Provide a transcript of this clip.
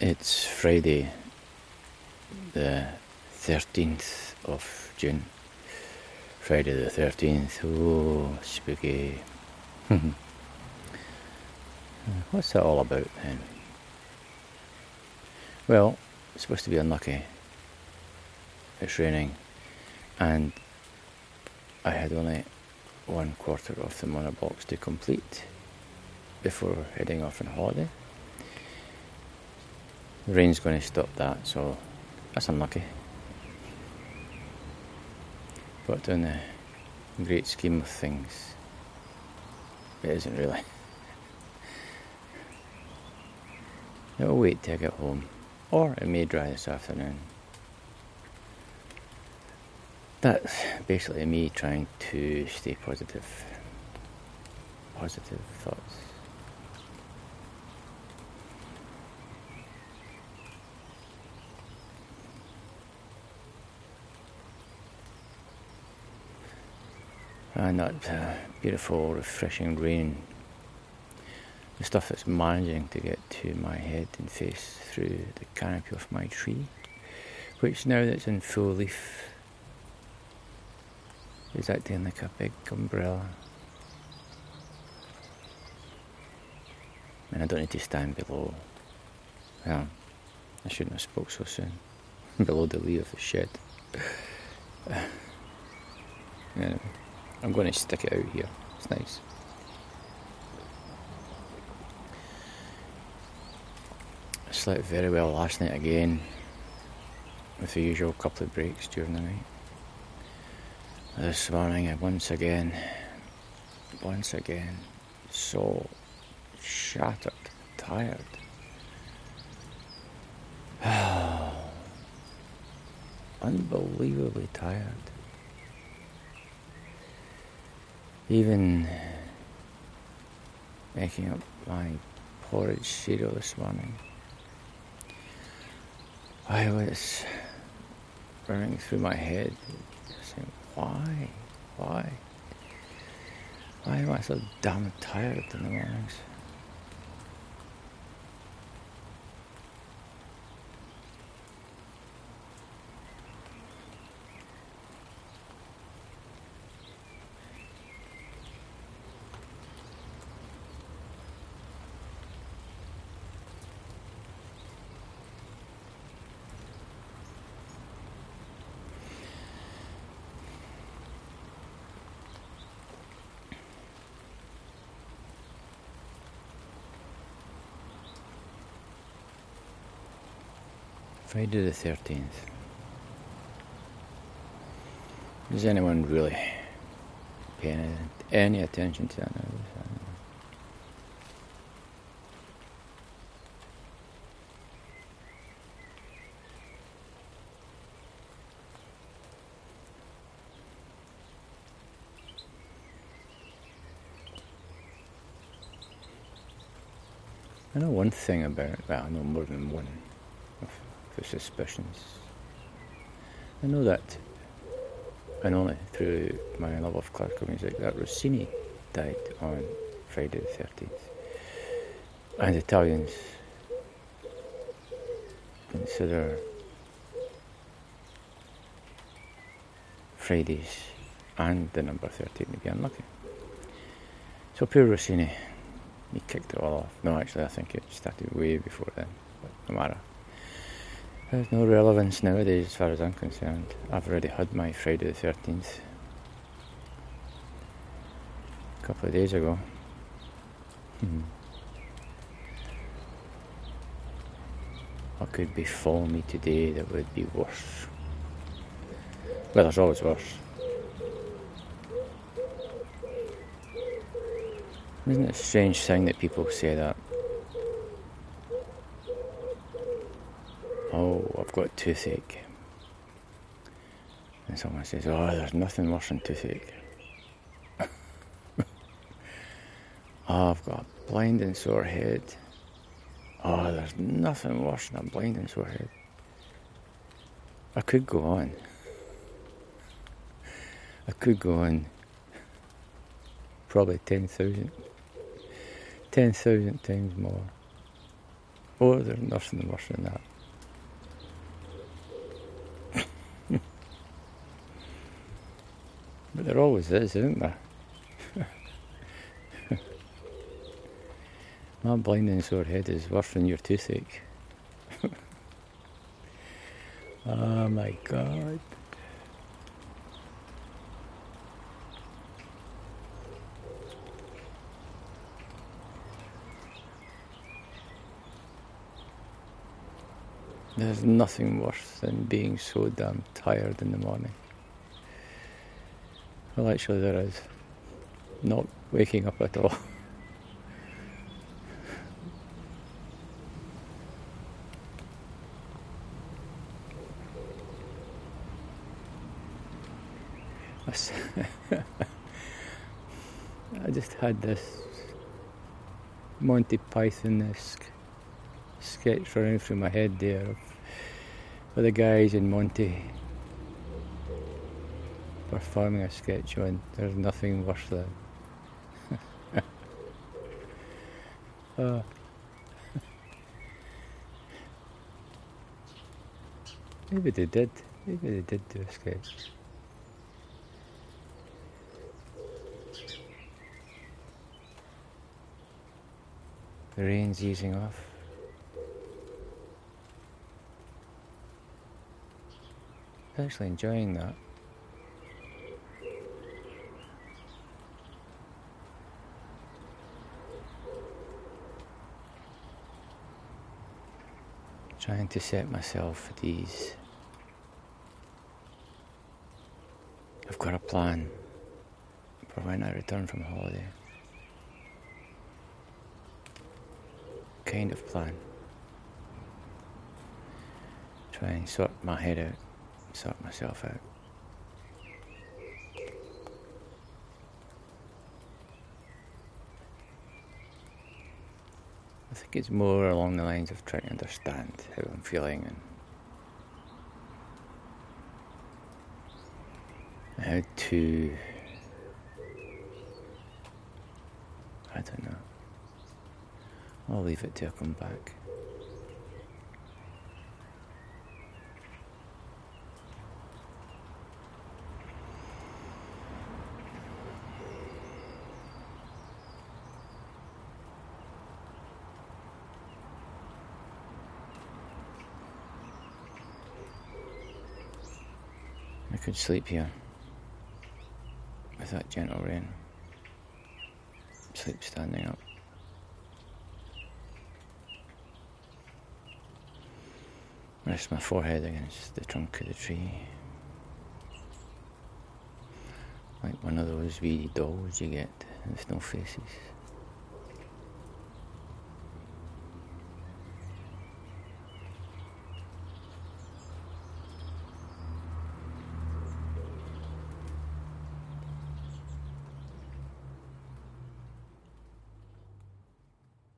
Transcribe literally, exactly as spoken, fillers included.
It's Friday, the thirteenth of June. Friday the thirteenth. Oh, spooky. What's that all about then? Well, it's supposed to be unlucky. It's raining, and I had only one quarter of the monobox to complete before heading off on holiday. The rain's going to stop that, so that's unlucky. But in the great scheme of things, it isn't really. It'll wait till I get home, or it may dry this afternoon. That's basically me trying to stay positive. Positive thoughts. And that uh, beautiful, refreshing rain, the stuff that's managing to get to my head and face through the canopy of my tree, which now that it's in full leaf is acting like a big umbrella. And I don't need to stand below. Well, I shouldn't have spoke so soon. Below the lee of the shed. Anyway, I'm going to stick it out here. It's nice. I slept very well last night again, with the usual couple of breaks during the night. This morning I once again, once again, so shattered, tired. Unbelievably tired. Even making up my porridge cereal this morning, I was running through my head saying, why, why, why am I so damn tired in the mornings? Friday the thirteenth. Does anyone really pay any, any attention to that now? I know one thing about it. Well, I know more than one of the suspicions. I know that, and only through my love of classical music, that Rossini died on Friday the thirteenth. And Italians consider Fridays and the number thirteen to be unlucky. So poor Rossini, he kicked it all off. No, actually I think it started way before then, but no matter. There's no relevance nowadays as far as I'm concerned. I've already had my Friday the thirteenth a couple of days ago. Hmm. What could befall me today that would be worse? Well, there's always worse. Isn't it a strange thing that people say that? Oh, I've got toothache. And someone says, oh, there's nothing worse than toothache. Oh, I've got a blind and sore head. Oh, there's nothing worse than a blind and sore head. I could go on. I could go on. Probably ten thousand. ten thousand times more. Oh, there's nothing worse than that. But there always is, isn't there? My blinding sore head is worse than your toothache. Oh my God. There's nothing worse than being so damn tired in the morning. Well, actually there is. Not waking up at all. I just had this Monty Python-esque sketch running through my head there of, of the guys in Monty performing a sketch on There's Nothing Worse Than. uh, maybe they did. Maybe they did do a sketch. The rain's easing off. I'm actually enjoying that. Trying to set myself at ease. I've got a plan for when I return from holiday. Kind of plan. Try and sort my head out, sort myself out. I think it's more along the lines of trying to understand how I'm feeling and how to, I don't know. I'll leave it till I come back. I could sleep here with that gentle rain. Sleep standing up. Rest my forehead against the trunk of the tree. Like one of those wee dolls you get with no faces.